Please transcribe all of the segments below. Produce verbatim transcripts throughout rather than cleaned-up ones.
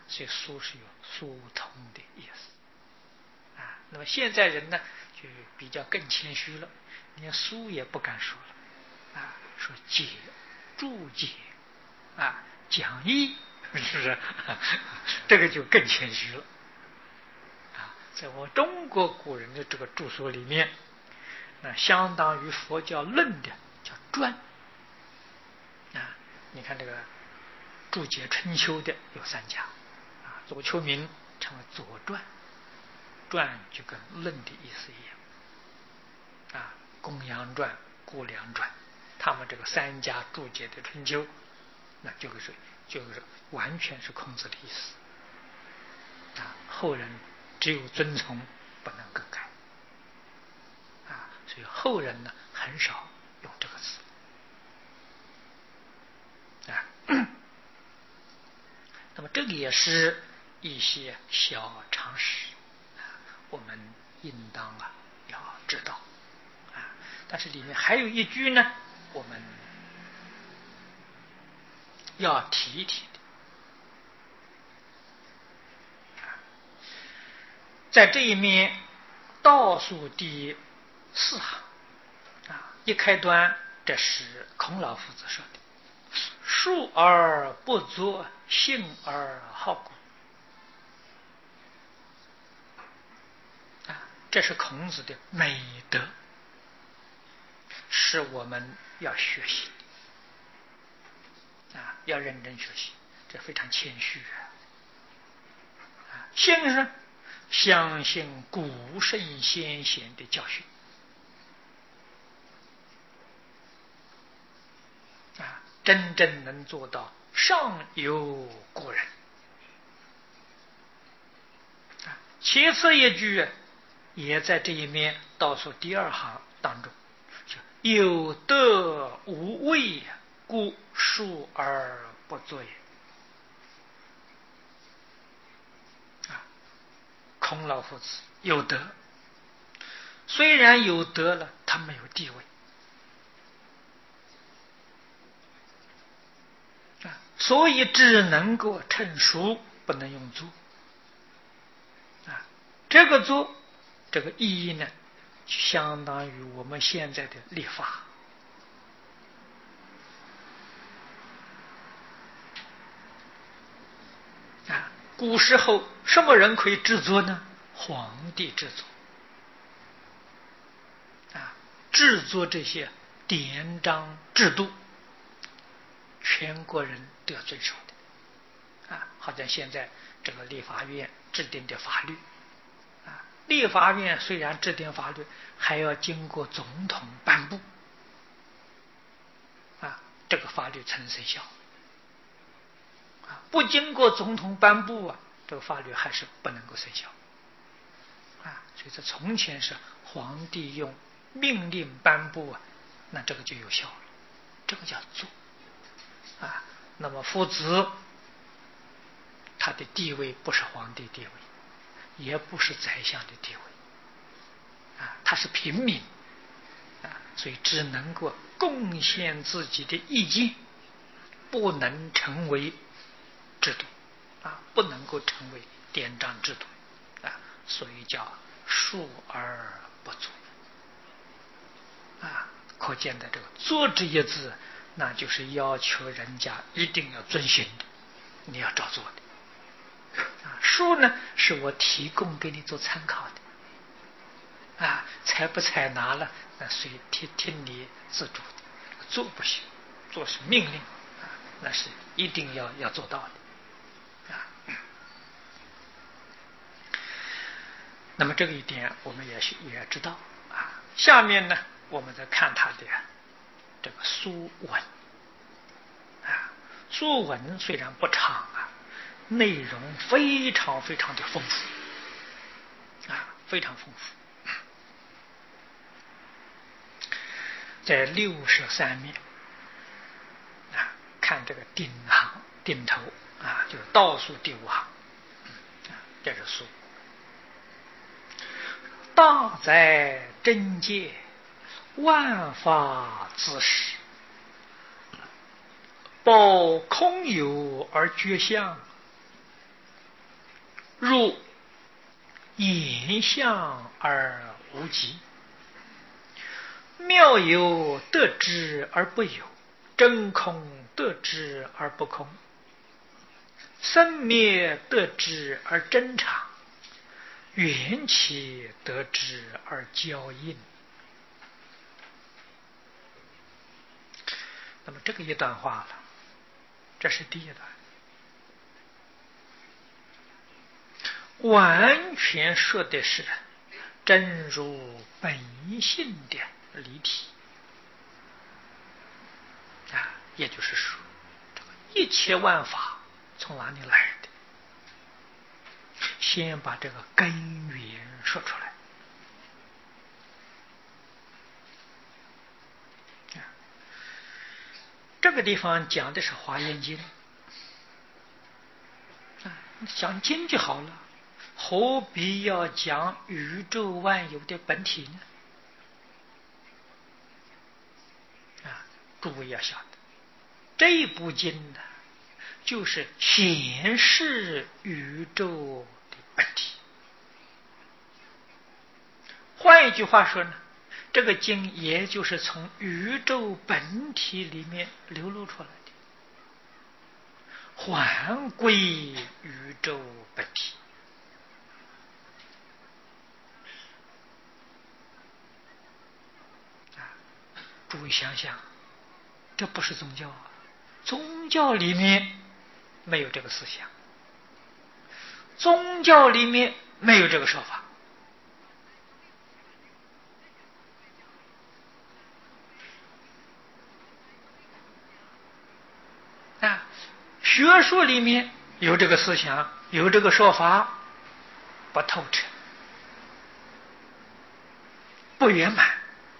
所以疏是有疏通的意思啊。那么现在人呢，就比较更谦虚了，连疏也不敢说了啊，说解、注解啊、讲义，是不是？这个就更谦虚了啊。在我中国古人的这个著作里面，那相当于佛教论的叫传啊。你看这个注解春秋的有三家啊，左丘明称为左传，传就跟论的意思一样啊。公羊传、顾梁传，他们这个三家注解的春秋，那就是就是完全是孔子的意思啊。后人只有遵从，不能更改啊。所以后人呢很少用这个词啊。那么这个也是一些小常识啊，我们应当啊要知道啊。但是里面还有一句呢，我们要提一提的。在这一面倒数第四行啊，一开端，这是孔老夫子说的：“述而不作，信而好古。”啊，这是孔子的美德，是我们要学习的啊，要认真学习，这非常谦虚啊。信是相信古圣先贤的教训啊，真正能做到上有古人啊。其次一句也在这一面倒数第二行当中，有德无畏，故述而不作也。啊，孔老夫子有德，虽然有德了，他没有地位啊，所以只能够称述，不能用作啊。这个作，这个意义呢，相当于我们现在的立法啊。古时候什么人可以制作呢？皇帝制作啊，制作这些典章制度，全国人都要遵守的啊。好像现在这个立法院制定的法律啊，立法院虽然制定法律，还要经过总统颁布啊，这个法律才能生效啊。不经过总统颁布啊，这个法律还是不能够生效啊。所以这从前是皇帝用命令颁布啊，那这个就有效了，这个叫做啊。那么夫子他的地位不是皇帝地位，也不是宰相的地位啊，他是平民啊，所以只能够贡献自己的意见，不能成为制度啊，不能够成为典章制度啊，所以叫述而不作啊。可见的这个作这一字，那就是要求人家一定要遵循的，你要照做的。啊，书呢是我提供给你做参考的，啊，采不采纳了，那随听听你自主的，做不行，做是命令，啊，那是一定要要做到的，啊。那么这个一点我们也是也知道啊。下面呢，我们再看他的这个书文啊，书文虽然不长啊，内容非常非常的丰富啊，非常丰富。在六十三面啊，看这个顶行顶头啊，就是倒数第五行啊，这是书。大哉真戒，万法自始，报空有而觉相， 入言相而无极，妙有得之而不有，真空得之而不空，生灭得之而真常，缘起得之而交应。那么这个一段话了，这是第一段，完全说的是真如本性的离体啊，也就是说，一切万法从哪里来的？先把这个根源说出来。这个地方讲的是《华严经》啊，讲经就好了，何必要讲宇宙万有的本体呢？啊，诸位要晓得，这一部经呢，就是显示宇宙的本体。换一句话说呢，这个经也就是从宇宙本体里面流露出来的，还归宇宙本体。啊，诸位想想，这不是宗教啊，宗教里面没有这个思想，宗教里面没有这个说法。啊，学术里面有这个思想，有这个说法，不透彻，不圆满。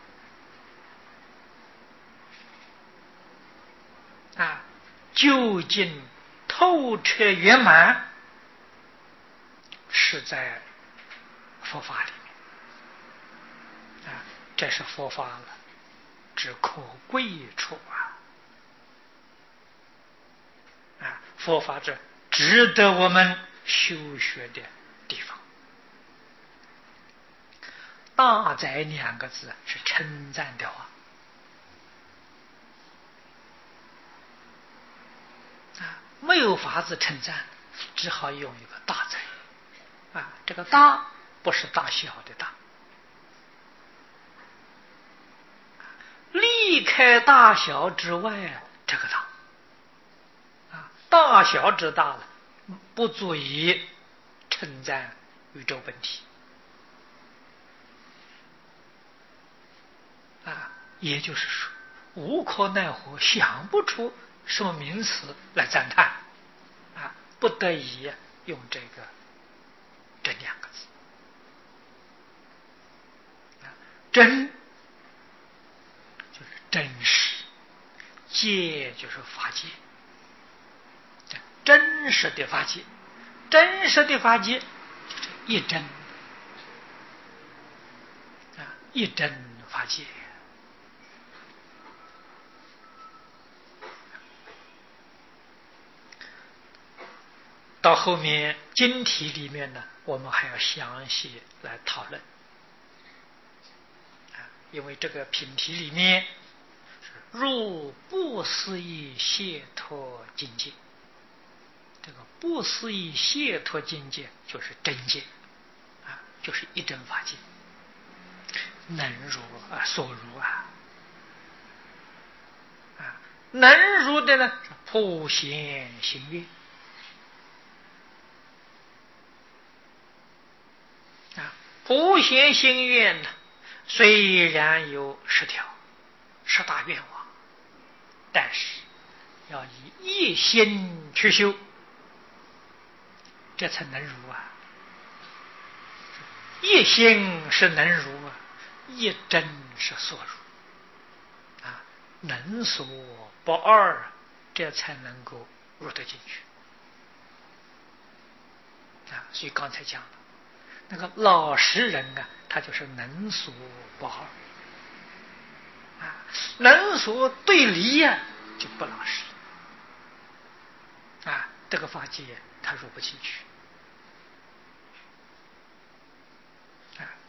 啊，究竟透彻圆满，是在佛法里面。啊，这是佛法了之可贵处啊！啊，佛法这值得我们修学的地方。大哉两个字是称赞的话啊，没有法子称赞，只好用一个大哉啊。这个大不是大小的大，离开大小之外，这个大啊，大小之大了，不足以称赞宇宙本体啊。也就是说，无可奈何，想不出什么名词来赞叹啊，不得已用这个这两个字啊，真就是真实，界就是法界，真实的法界，真实的法界就是一真啊，一真法界。到后面经题里面呢，我们还要详细来讨论啊，因为这个品题里面是入不思议解脱境界，这个不思议解脱境界就是真界啊，就是一真法界，能如啊，所如啊，啊，能如的呢，普贤行愿啊，普贤行愿呢，虽然有十条十大愿望，但是要以一心去修，这才能如啊。一心是能如啊，一真是所如啊，能所不二，这才能够入得进去啊。所以刚才讲了，那个老实人啊，他就是能所不二啊，能所对离呀、啊，就不老实啊，这个法界他入不进去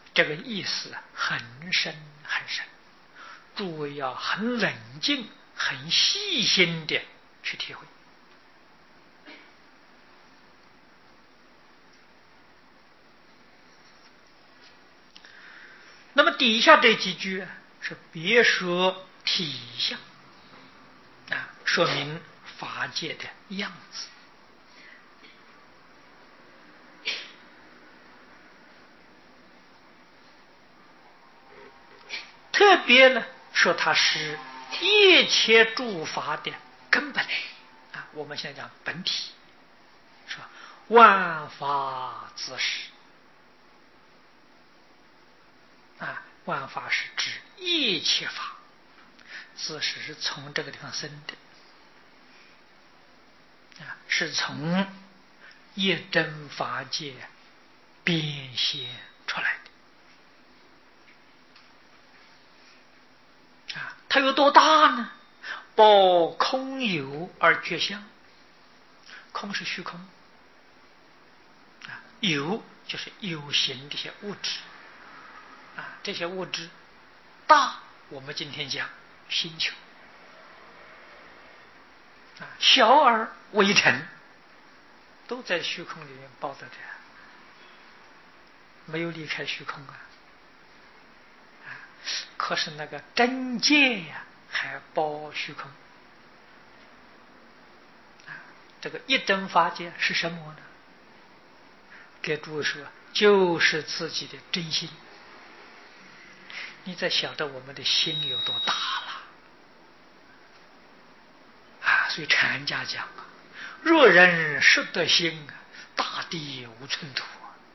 这个意思很深很深，诸位要很冷静、很细心的去体会。那么底下这几句是别说体相啊，说明法界的样子。特别呢，说它是一切诸法的根本啊。我们现在讲本体，说万法自是啊，万法是指一切法，自是是从这个地方生的啊，是从一真法界变现出来的啊。它有多大呢？报空有而觉相，空是虚空啊，有就是有形的一些物质啊，这些物质大，我们今天讲星球啊，小而微尘，都在虚空里面包着的，没有离开虚空啊。啊，可是那个真界呀、啊，还包虚空啊。这个一真法界是什么呢？给诸位说，就是自己的真心。你才晓得我们的心有多大了啊！所以禅家讲啊，若人识得心啊，大地无寸土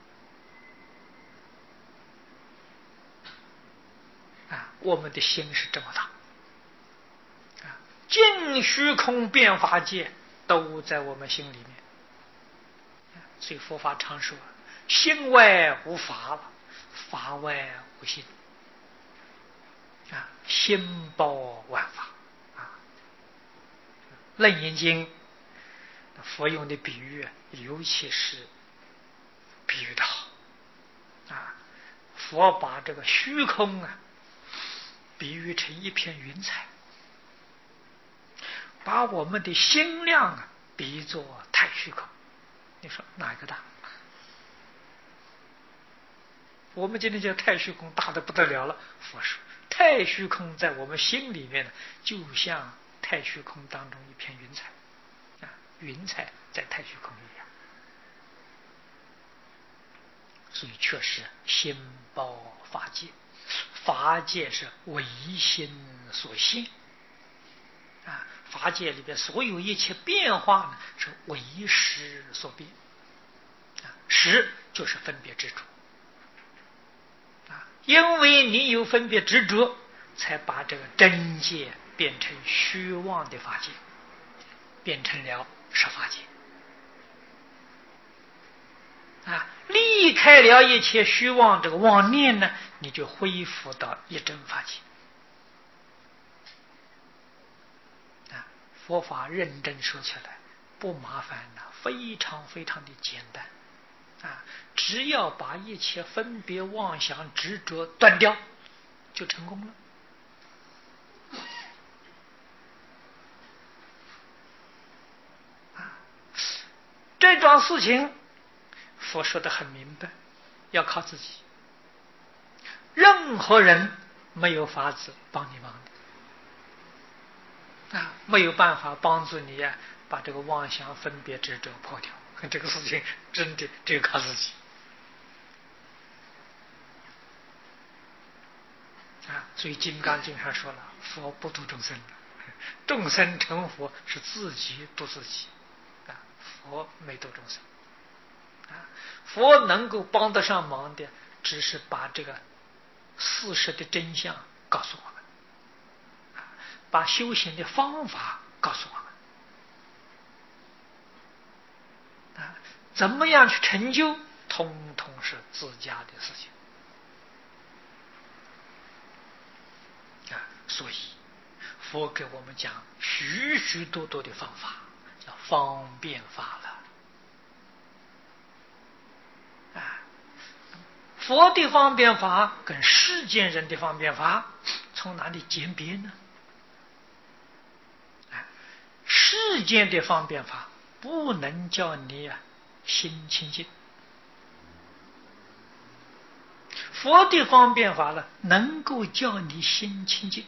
啊！我们的心是这么大啊，尽虚空变法界都在我们心里面。所以佛法常说，心外无法，法外无心啊，心包万法啊。楞严经佛用的比喻，尤其是比喻的好啊。佛把这个虚空啊比喻成一片云彩，把我们的心量啊比作太虚空。你说哪一个大？我们今天叫太虚空大的不得了了。佛说太虚空在我们心里面呢，就像太虚空当中一片云彩啊，云彩在太虚空一样。所以确实心包法界，法界是唯心所现啊，法界里边所有一切变化呢，是唯识所变啊，识就是分别执着啊，因为你有分别执着，才把这个真界变成虚妄的法界，变成了实法界啊，离开了一切虚妄这个妄念呢，你就恢复到一真法界啊。佛法认真说起来不麻烦的，非常非常的简单啊，只要把一切分别妄想执着断掉，就成功了啊。这桩事情佛说得很明白，要靠自己，任何人没有法子帮你忙的啊，没有办法帮助你呀、啊，把这个妄想分别执着破掉。这个事情真的只有靠自己啊。所以《金刚经》上说了，佛不度众生，众生成佛是自己度自己啊，佛没度众生啊。佛能够帮得上忙的，只是把这个事实的真相告诉我们，把修行的方法告诉我们啊，怎么样去成就，通通是自家的事情啊。所以佛给我们讲许许多多的方法，叫方便法了啊。 佛的方便法跟世间人的方便法从哪里鉴别呢？世间的方便法不能叫你啊心清净，佛的方便法呢，能够叫你心清净，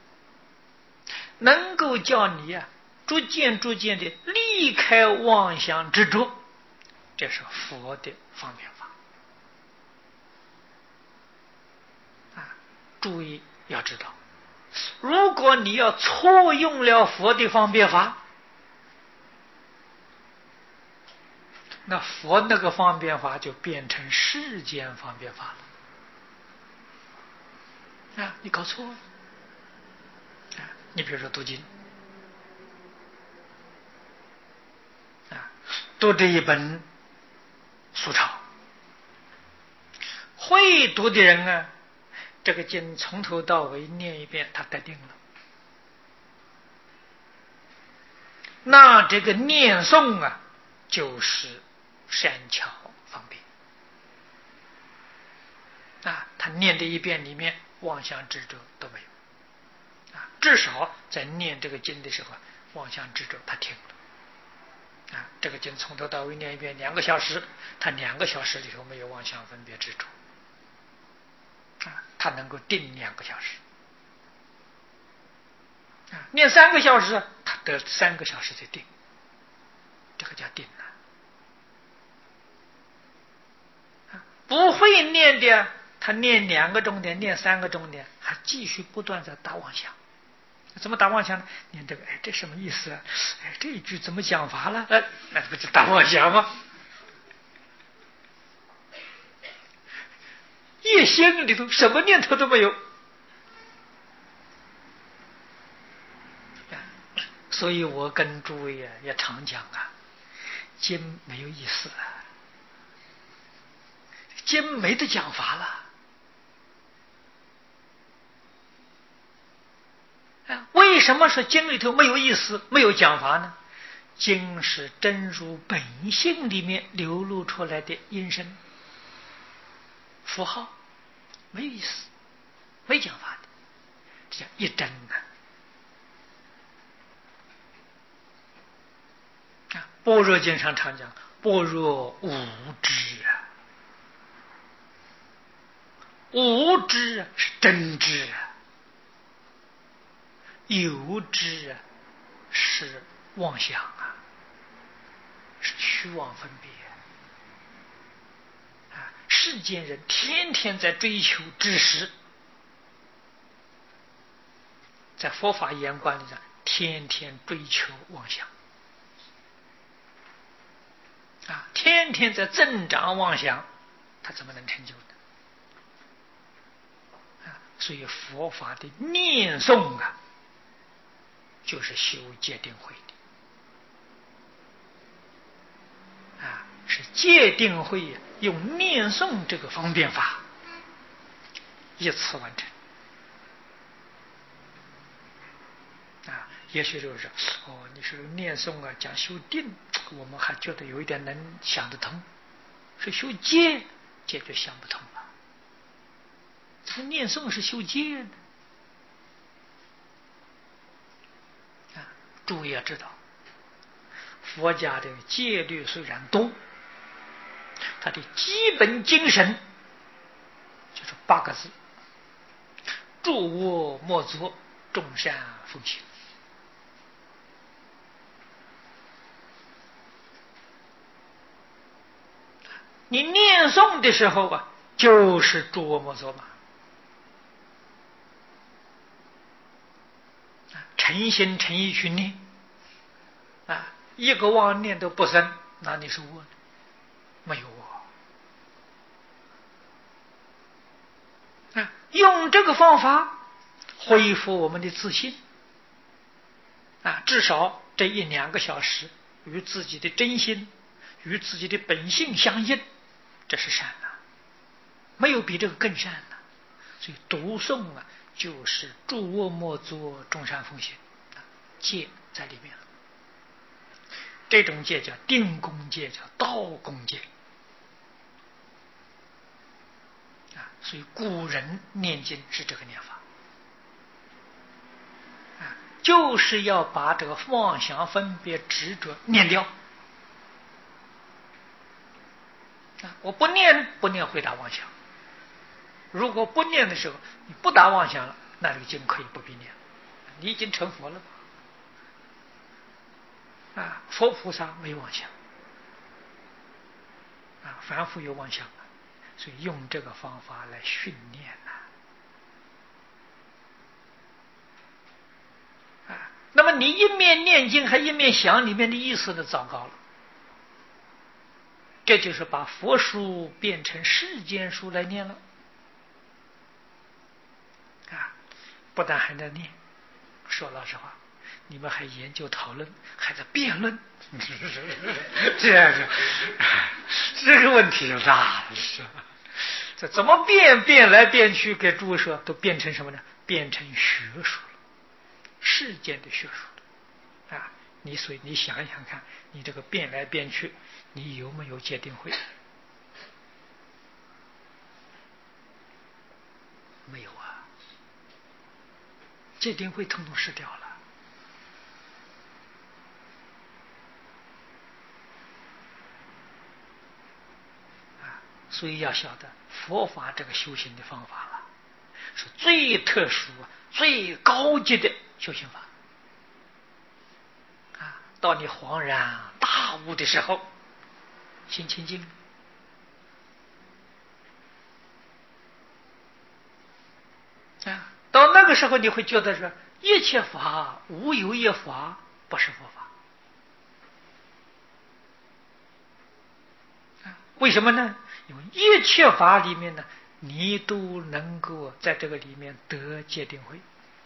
能够叫你啊逐渐逐渐的离开妄想执着，这是佛的方便法啊！注意要知道，如果你要错用了佛的方便法，那佛那个方便法就变成世间方便法了啊！你搞错了啊！你比如说读经啊，读这一本苏钞，会读的人啊，这个经从头到尾念一遍，他得定了。那这个念诵啊，就是善巧方便啊，他念的一遍里面妄想执着都没有啊，至少在念这个经的时候，妄想执着他停了啊。这个经从头到尾念一遍，两个小时，他两个小时里头没有妄想分别执着啊，他能够定两个小时啊，念三个小时，他得三个小时的定，这个叫定啊。不会念的，他念两个钟点，念三个钟点，还继续不断在打妄想。怎么打妄想呢？念这个，哎，这什么意思啊？哎，这一句怎么讲法了？哎，那不就打妄想吗？一心里头什么念头都没有。所以我跟诸位啊也常讲啊，经没有意思啊，经没得讲法了。为什么说经里头没有意思，没有讲法呢？经是真如本性里面流露出来的音声符号，没有意思，没讲法的，这叫一真啊！般若经上常讲，般若无知啊，无知是真知啊，有知啊是妄想啊，是虚妄分别啊！世间人天天在追求知识，在佛法眼光里上，天天追求妄想啊，天天在增长妄想，他怎么能成就呢？啊，所以佛法的念诵啊，就是修戒定慧的啊，是戒定慧用念诵这个方便法一次完成啊。也许就是哦，你说念诵啊讲修定，我们还觉得有一点能想得通，是修戒，戒就想不通了。这个念诵是修戒的啊，诸位要知道，佛家的戒律虽然多，它的基本精神就是八个字：诸恶莫作，众善奉行。你念诵的时候啊，就是诸恶莫作嘛，诚心诚意去念啊，一个妄念都不生，那你是恶的，没有啊。用这个方法恢复我们的自信啊，至少这一两个小时与自己的真心、与自己的本性相应，这是善的，没有比这个更善的。所以读诵啊，就是诸恶莫作，众善奉行，戒在里面了。这种戒叫定功戒，叫道功戒所以古人念经是这个念法，啊，就是要把这个妄想、分别、执着念掉。啊，我不念，不念会打妄想。如果不念的时候，你不打妄想了，那这个经可以不必念，你已经成佛了。啊，佛菩萨没妄想，啊，凡夫有妄想啊，所以用这个方法来训练呐。啊，那么你一面念经还一面想里面的意思呢，糟糕了。这就是把佛书变成世间书来念了。啊，不但还在念，说老实话，你们还研究讨论，还在辩论，这样子，这个问题就大了。这怎么变？变来变去，给诸位说，都变成什么呢？变成学术了，世间的学术了。啊，你所以你想想看，你这个变来变去，你有没有戒定慧？没有啊，戒定慧统统失掉了。所以要晓得佛法这个修行的方法了，是最特殊、最高级的修行法。啊，到你恍然大悟的时候，心清净。啊，到那个时候你会觉得说，一切法无有一法不是佛法。啊，为什么呢？因为一切法里面呢，你都能够在这个里面得戒定慧。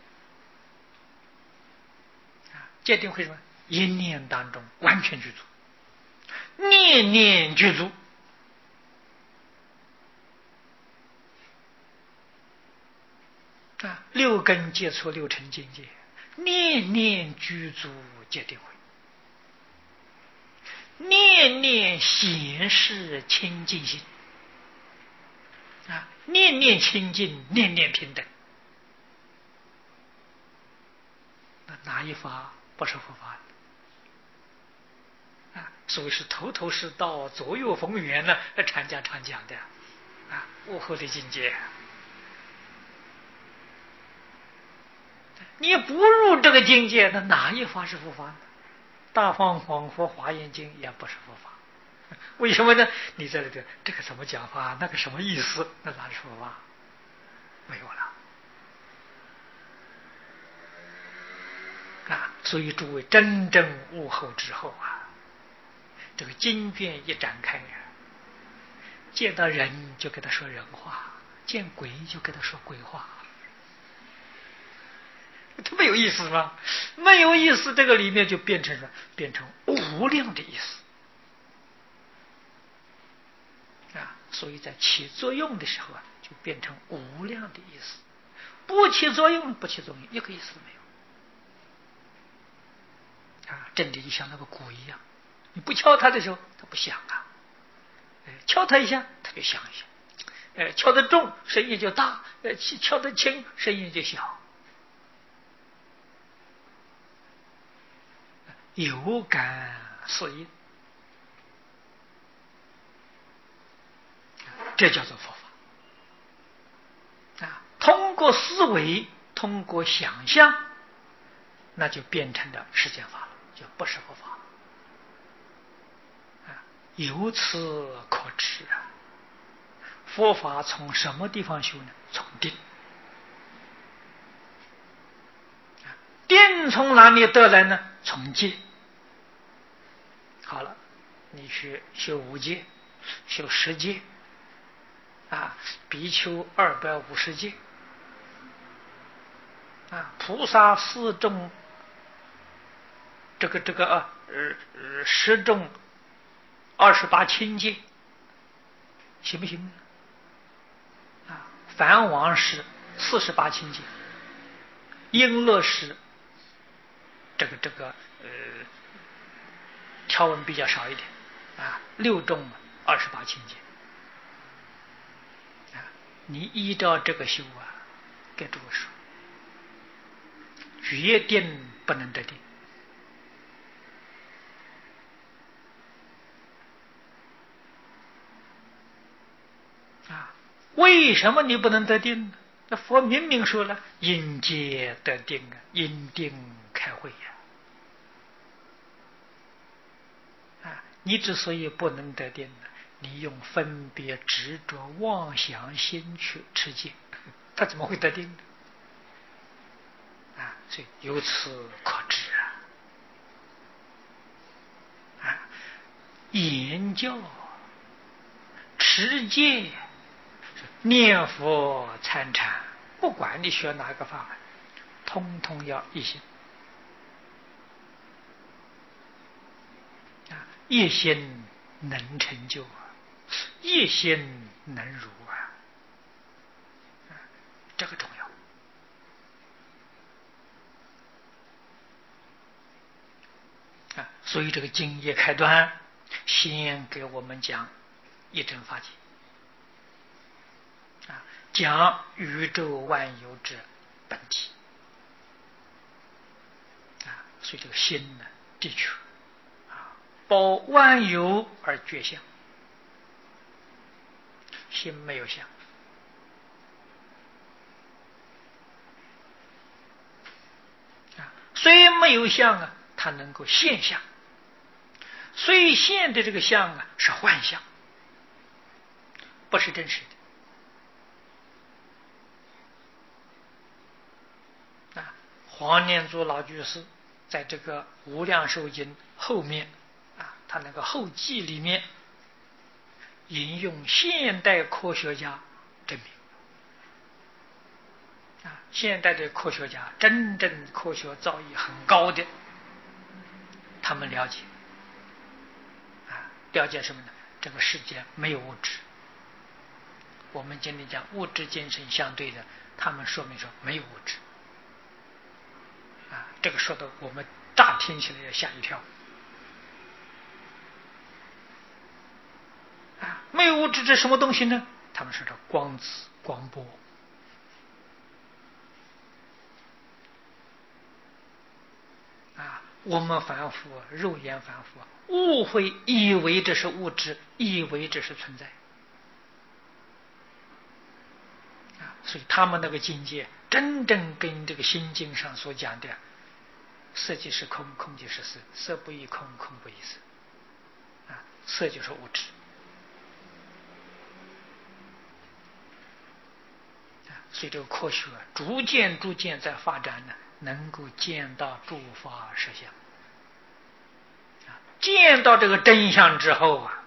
啊，戒定慧什么？一念当中完全具足，念念具足。啊，六根接触六尘境界，念念具足戒定慧，念念显示清净心。啊，念念清净，念念平等。那哪一法不是佛法？啊，所谓是头头是道，左右逢源呢，禅家常讲的。啊，悟后的境界。你不入这个境界，那哪一法是佛法呢？大放广佛华严经也不是佛法。为什么呢？你在这里这个怎么讲法，那个什么意思，那哪是佛法？没有了。啊，所以诸位真正悟后之后啊，这个经卷一展开呀，见到人就给他说人话，见鬼就给他说鬼话。它没有意思吗？没有意思，这个里面就变成什么？变成无量的意思。啊，所以在起作用的时候啊，就变成无量的意思；不起作用，不起作用，一个意思都没有。啊，真的就像那个鼓一样，你不敲它的时候，它不响啊；敲它一下，它就响一下。呃，敲得重，声音就大；呃，敲得轻，声音就小。有感适应，这叫做佛法。啊，通过思维，通过想象，那就变成了世间法了，就不是佛法。啊，由此可知啊，佛法从什么地方修呢？从定。定从哪里得来呢？从戒。好了，你去修五戒，修十戒，啊，比丘二百五十戒，啊，菩萨四众，这个这个啊，呃，十众二十八轻戒，行不行？啊，梵王是四十八轻戒，璎珞是这个这个呃条文比较少一点，啊，六众二十八轻戒。 你依照这个修啊，给诸位说，决定不能得定啊！为什么你不能得定呢？那佛明明说了，因戒得定啊，因定开慧呀！啊，你之所以不能得定呢，你用分别执着妄想心去持戒，他怎么会得定呢？啊，所以由此可知啊，啊，言教、持戒、念佛、参禅，不管你学哪个法门，通通要一心啊，一心能成就啊，一心能如啊，啊这个重要。啊，所以这个经业开端，先给我们讲一真法界，啊，讲宇宙万有之本体，啊，所以这个心呢，的确，啊，包万有而觉相，心没有相，啊，虽没有相啊，它能够现象。虽现的这个相啊是幻象，不是真实的。啊，黄念祖老居士在这个《无量寿经》后面啊，他那个后记里面引用现代科学家证明，啊，现代的科学家真正科学造诣很高的，他们了解。了解什么呢？这个世界没有物质。我们今天讲物质精神相对的，他们说明说没有物质。啊，这个说的我们乍听起来要吓一跳。啊，没有物质这什么东西呢？他们说的光子、光波。啊，我们凡夫肉眼凡夫误会，以为这是物质，以为这是存在。啊，所以他们那个境界真正跟这个心经上所讲的色即是空，空即是色，色不异空，空不异色。啊，色就是物质。啊，所以这个科学逐渐逐渐在发展呢，能够见到诸法实相。见到这个真相之后啊，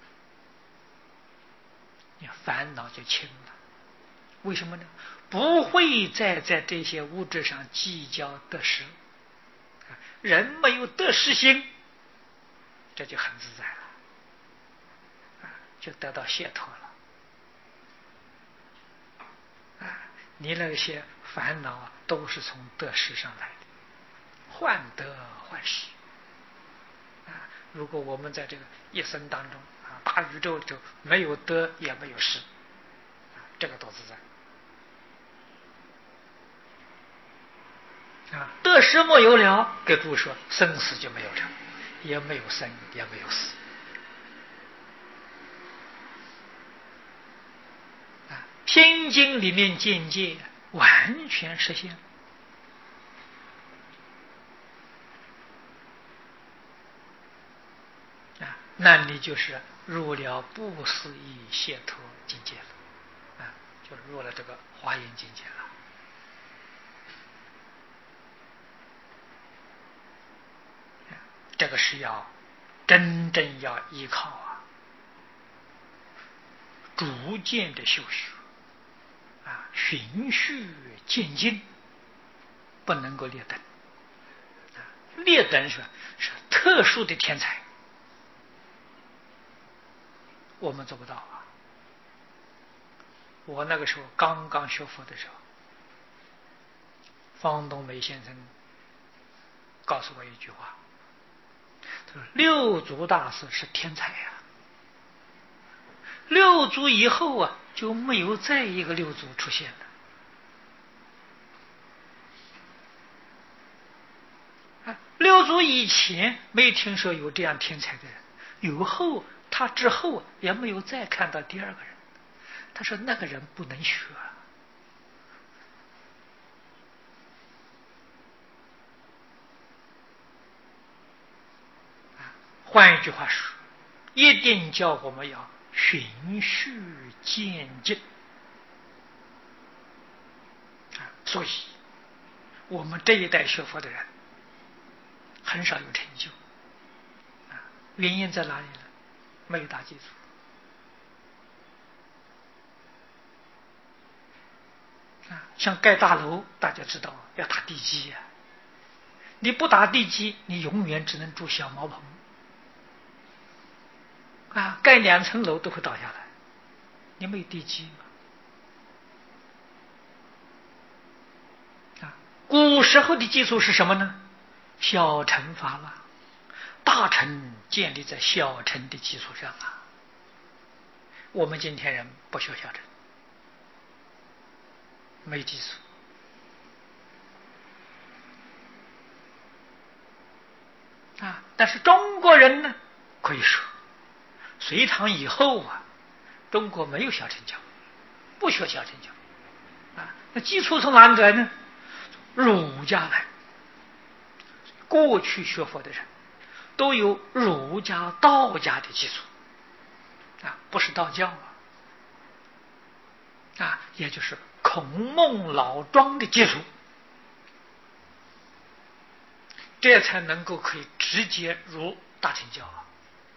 你烦恼就轻了。为什么呢？不会再在这些物质上计较得失，人没有得失心，这就很自在了，就得到解脱了。你那些烦恼都是从得失上来的，患得患失。如果我们在这个一生当中啊，大宇宙里头没有得也没有失，这个多自在啊！得失没有了，给诸位说，生死就没有了，也没有生，也没有死啊！心经里面见解完全实现啊，那你就是入了不思议解脱境界了啊，就入了这个华严境界了。这个是要真正要依靠啊，逐渐的修学啊，循序渐进，不能够劣等啊。劣等是是特殊的天才，我们做不到啊。我那个时候刚刚学佛的时候，方东梅先生告诉我一句话，他说六祖大师是天才呀、啊，六祖以后啊就没有再一个六祖出现了。啊，六祖以前没听说有这样天才的人，有后他之后也没有再看到第二个人。他说那个人不能学。换一句话说，一定叫我们要循序渐进啊！所以，我们这一代学佛的人很少有成就啊，原因在哪里呢？没有打基础啊！像盖大楼，大家知道要打地基啊，你不打地基，你永远只能住小茅棚。啊，盖两层楼都会倒下来，你没有地基嘛？啊，古时候的基础是什么呢？小乘法了，大乘建立在小乘的基础上啊。我们今天人不学小乘，没基础啊。但是中国人呢，可以说隋唐以后啊，中国没有小乘教，不学小乘教啊。那基础从哪里来呢？儒家来。过去学佛的人都有儒家、道家的基础啊，不是道教啊，啊，也就是孔孟老庄的基础，这才能够可以直接入大乘教啊。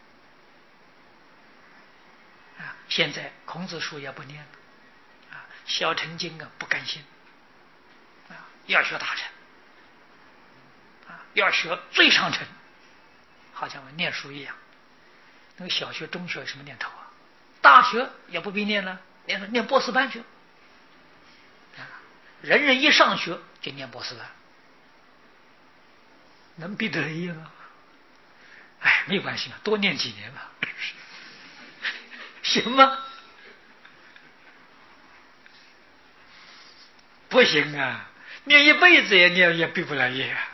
啊，现在孔子书也不念了，啊，小乘经啊不甘心，啊，要学大乘，啊，要学最上乘，好像我念书一样。那个小学、中学有什么念头啊？大学也不必念了，念念博士班去。啊，人人一上学就念博士班，能比得一吗？哎，没关系嘛，多念几年嘛，行吗？不行啊，念一辈子也念也毕不了业啊。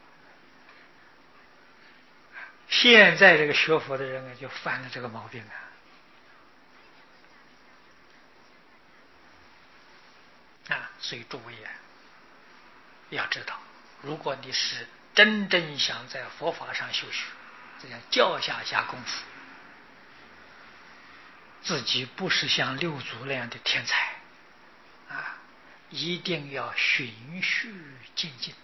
现在这个学佛的人啊，就犯了这个毛病啊。啊，所以诸位啊，要知道，如果你是真正想在佛法上修学，这叫教下下功夫，自己不是像六祖那样的天才啊，一定要循序渐进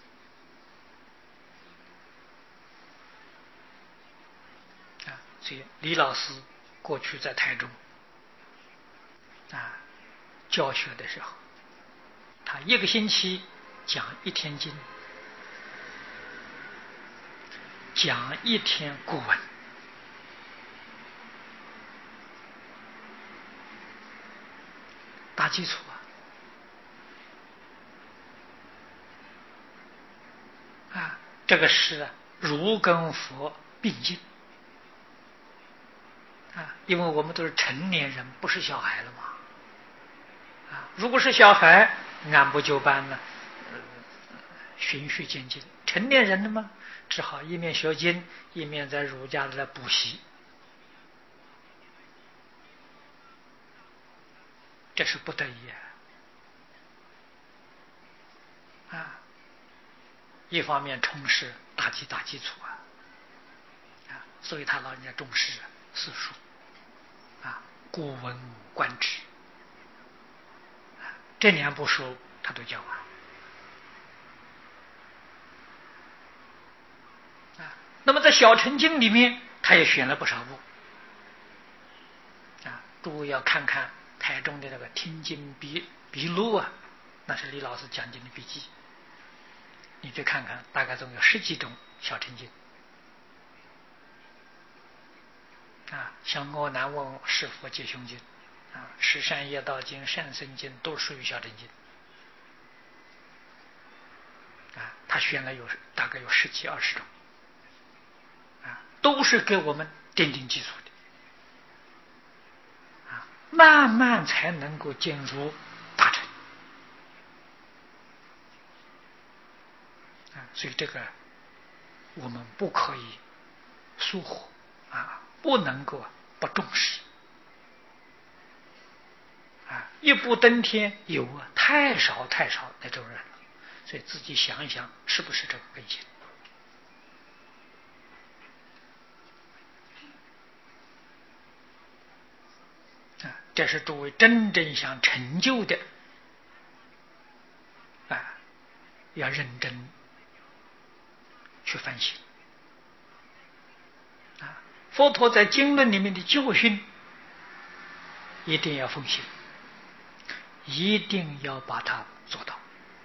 啊。所以李老师过去在台中啊教学的时候，他一个星期讲一天经，讲一天古文，打基础啊！啊，这个是儒跟佛并进啊，因为我们都是成年人，不是小孩了嘛。啊，如果是小孩，按部就班呢，呃，循序渐进。成年人的嘛，只好一面学经，一面在儒家来补习，这是不得已啊。啊，一方面充实大基大基础啊，啊，所以他老人家重视四书啊，古文观止，啊，这两部书他都教完。啊，那么在小乘经里面，他也选了不少部啊。诸位要看看台中的那个听经笔笔录啊，那是李老师讲经的笔记，你去看看，大概总有十几种小乘经啊，像阿难问是佛解胸经啊，十善业道经、善生经都属于小乘经啊，他选了有大概有十几二十种啊，都是给我们奠定基础的啊。 慢慢才能够进入大乘啊。所以这个我们不可以疏忽啊，不能够不重视啊。一步登天有啊，太少太少那种人了，所以自己想一想，是不是这个根性？啊，这是诸位真正想成就的啊，要认真去反省啊。佛陀在经论里面的教训，一定要奉行，一定要把它做到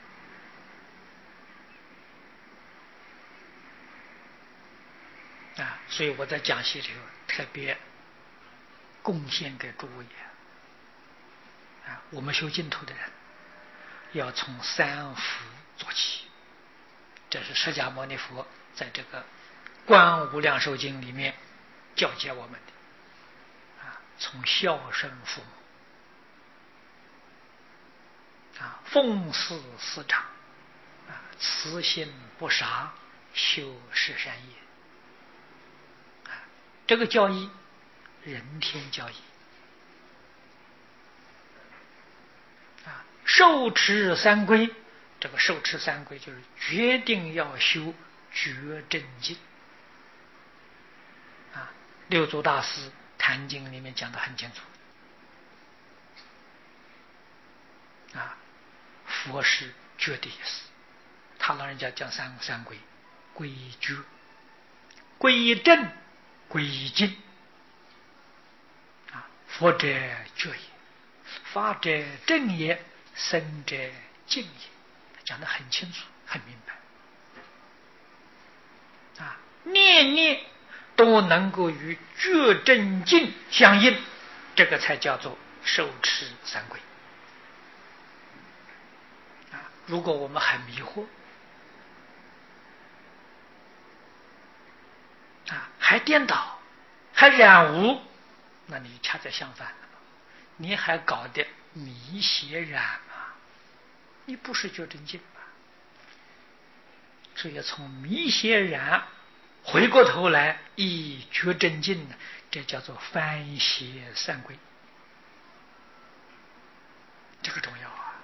啊。所以我在讲习里头特别贡献给诸位啊，我们修净土的人要从三福做起。这是释迦牟尼佛在这个《观无量寿经》里面教诫我们的啊，从孝顺父母啊，奉事师长啊，慈心不杀，修十善业啊，这个教义人天教义啊，受持三规。这个受持三规就是决定要修觉正境啊。六祖大师《坛经》里面讲得很清楚啊，佛是觉的意思。他老人家讲三三规：规觉、规正、规净啊。佛者觉也，法者正也，僧者净也。讲得很清楚很明白啊，念念都能够与觉正境相应，这个才叫做受持三规啊。如果我们很迷惑啊，还颠倒还染污，那你恰恰相反了，你还搞得迷邪染啊，你不是觉正境。所以要从迷邪染回过头来以觉正境，这叫做翻邪三规，这个重要啊！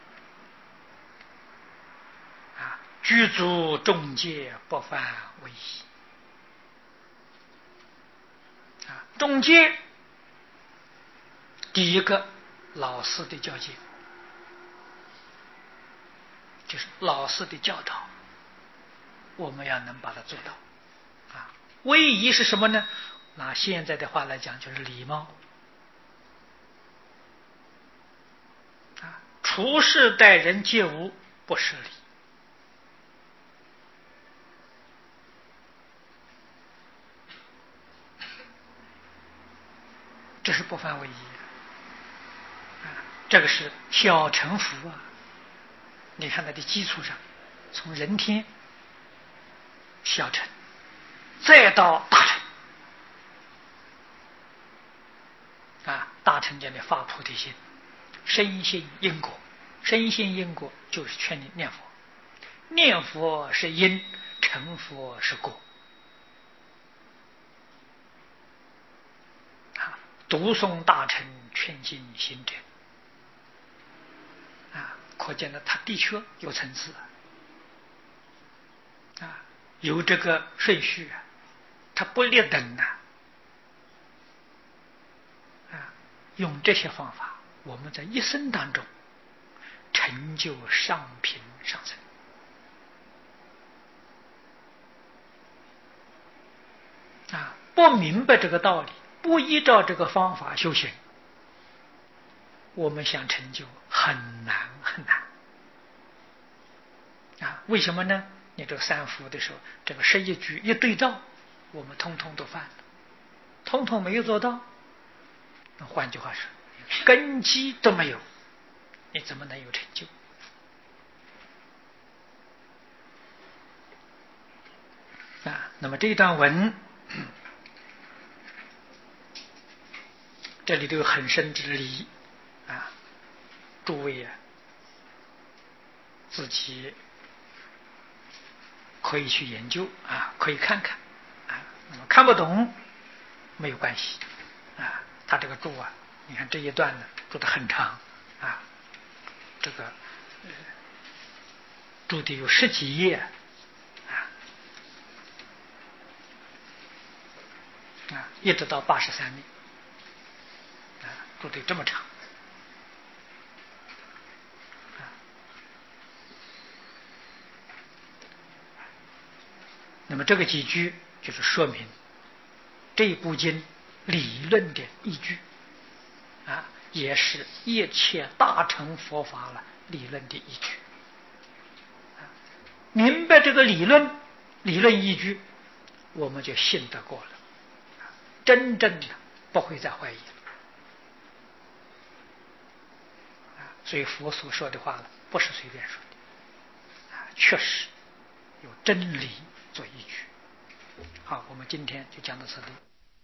啊，具足众戒不犯为仪啊，众戒第一个老师的教诫，就是老师的教导，我们要能把它做到啊。威仪是什么呢？拿现在的话来讲，就是礼貌啊，处事待人接物不失礼，这是不犯威仪啊。这个是小乘福啊，你看它的基础上，从人天、小乘，再到大乘啊，大乘讲的发菩提心，深信因果，深信因果就是劝你念佛，念佛是因，成佛是果啊。读诵大乘劝进行者啊，可见呢，它的确有层次啊，有这个顺序啊，它不劣等啊。啊，用这些方法，我们在一生当中成就上品上乘啊。不明白这个道理，不依照这个方法修行，我们想成就很难很难啊。为什么呢？你这个三伏的时候，这个十一举一对照，我们通通都犯了，通通没有做到。那换句话说，根基都没有，你怎么能有成就啊？那么这段文这里都有很深之理啊，诸位啊，自己可以去研究啊，可以看看啊。那么看不懂没有关系啊，他这个注啊，你看这一段呢注的很长啊，这个呃注的有十几页啊啊，一直到八十三页啊，注的这么长。那么这个几句就是说明这部经理论的依据啊，也是一切大乘佛法了理论的依据。明白这个理论理论依据，我们就信得过了，真正的不会再怀疑了。所以佛所说的话呢，不是随便说的啊，确实有真理做依据。好，我们今天就讲到这里。